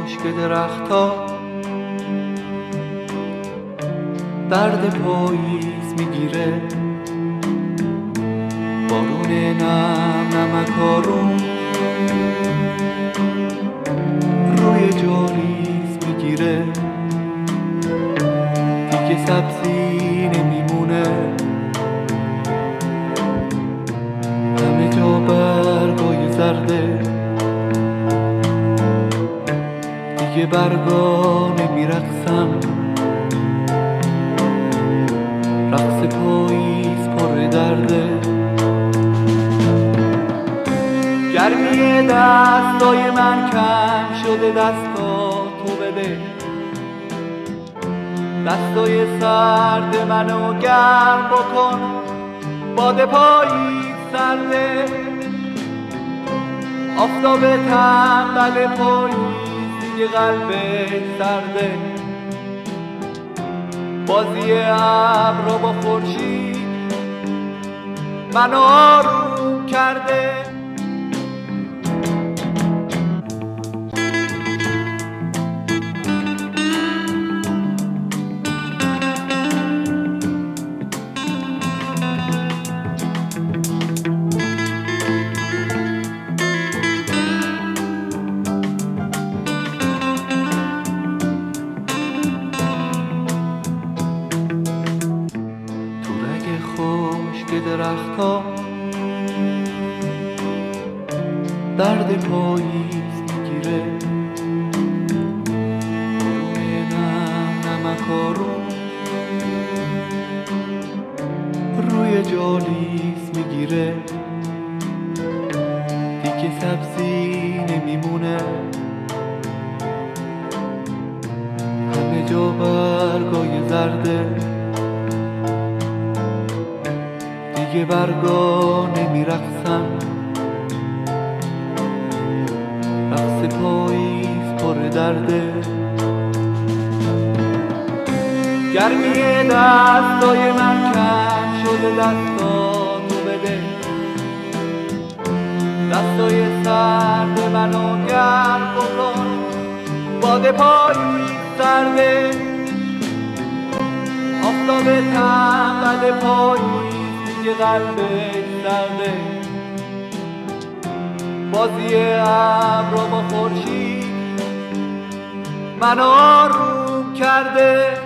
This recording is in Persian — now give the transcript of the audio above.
خشک درخت‌ها درد پاییز میگیره، بارون نم نمکارون روی جاریز میگیره، دیگه سبزی نمیمونه، همه جا برگای زرده، دیگه برگا نمیرقصن، رقص پاییز پر درده. گرمی دستای من کم شده، دستا تو بده، دستای سرد منو گرم بکن، باد پاییز سرده، آفتاب تنبل پاییز دیگه قلبش سرده، بازی ابرا با خورشید منو آروم کرده. خشک درخت‌ها درد پاییز میگیره، روی نم نمکارون روی جالیز میگیره، دیگه سبزی نمیمونه، همه جا برگای زرده، دیگه برگا نمیرقصن، رقص پاییز پر درده. گرمی دستای من کم شده، دستا تو بده، دستای سرد منو گرم بکن، باد پاییز سرده، آفتاب تنبل پاییز دیگه قلبش سرده، بازی ابرا با خورشید منو آروم کرده.